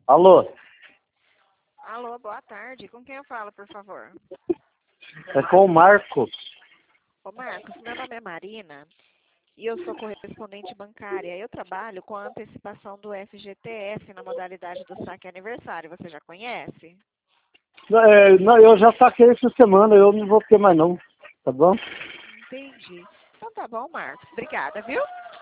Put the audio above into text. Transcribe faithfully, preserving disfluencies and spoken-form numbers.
Alô? Alô, boa tarde. Com quem eu falo, por favor? É com o Marco. Ô, Marcos, meu nome é Marina e eu sou correspondente bancária. Eu trabalho com a antecipação do F G T S na modalidade do saque aniversário. Você já conhece? É, não, eu já saquei essa semana, eu não vou ter mais não, tá bom? Entendi. Então tá bom, Marcos. Obrigada, viu?